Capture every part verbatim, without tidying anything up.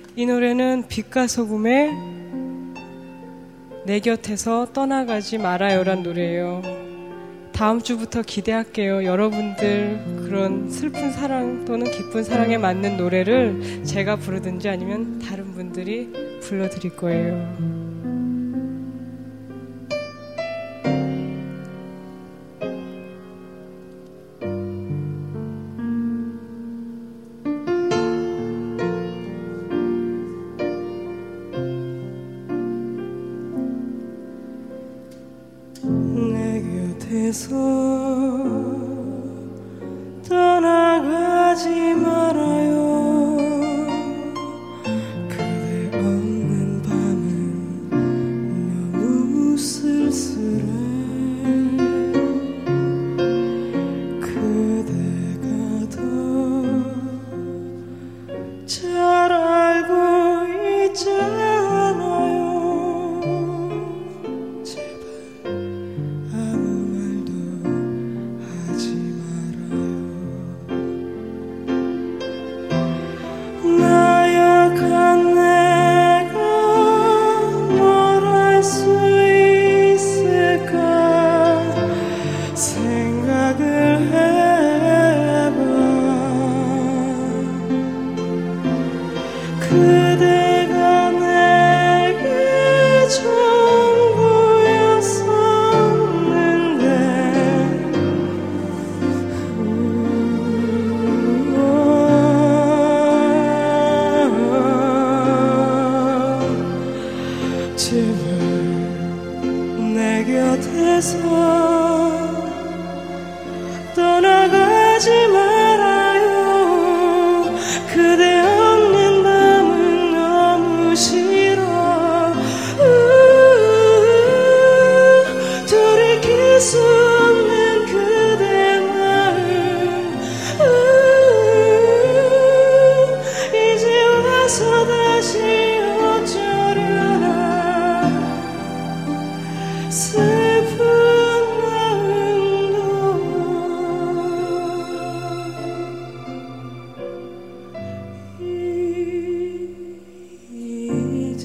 이 노래는 빛과 소금의 내 곁에서 떠나가지 말아요란 노래예요. 다음 주부터 기대할게요. 여러분들 그런 슬픈 사랑 또는 기쁜 사랑에 맞는 노래를 제가 부르든지 아니면 다른 분들이 불러드릴 거예요. 떠나가지 말아요. 그대 없는 밤은 너무 쓸쓸해. 그대가 더 잘 알고 있잖아요. 제발 아무 말도 하지 말아요. 나약한 내가 뭘 할 수 있을까 생각을 해봐. 그대가 내게 전부였었는데 제발 내 곁에서 떠나가지 말아요. 그대 없는 밤은 너무 싫어. 우우, 돌이킬 수 없는 그대 마음. 우우, 이제 와서 다시 어쩌려나. 슬픈 마음도 이제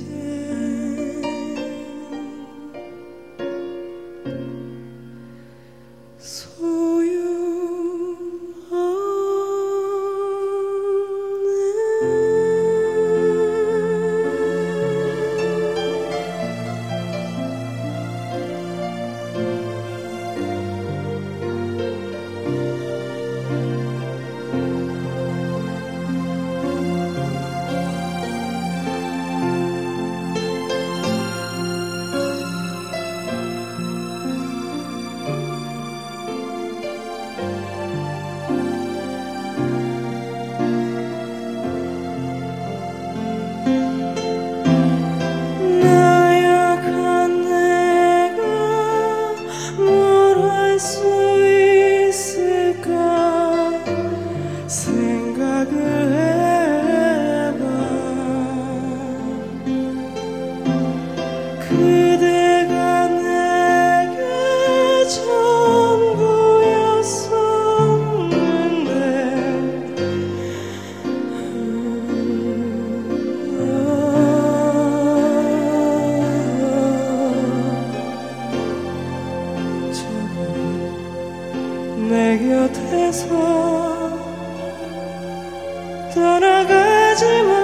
나약한 내가 뭘 할 수 있을까 생각을 해봐. 그대가 내게 전부였었는데 제발 내 곁에서 떠나가지 마.